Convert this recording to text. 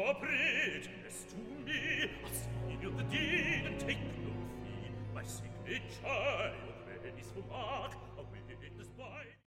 pretenest to me a sin of the deed and take no fee? My sacred child, where is for mark?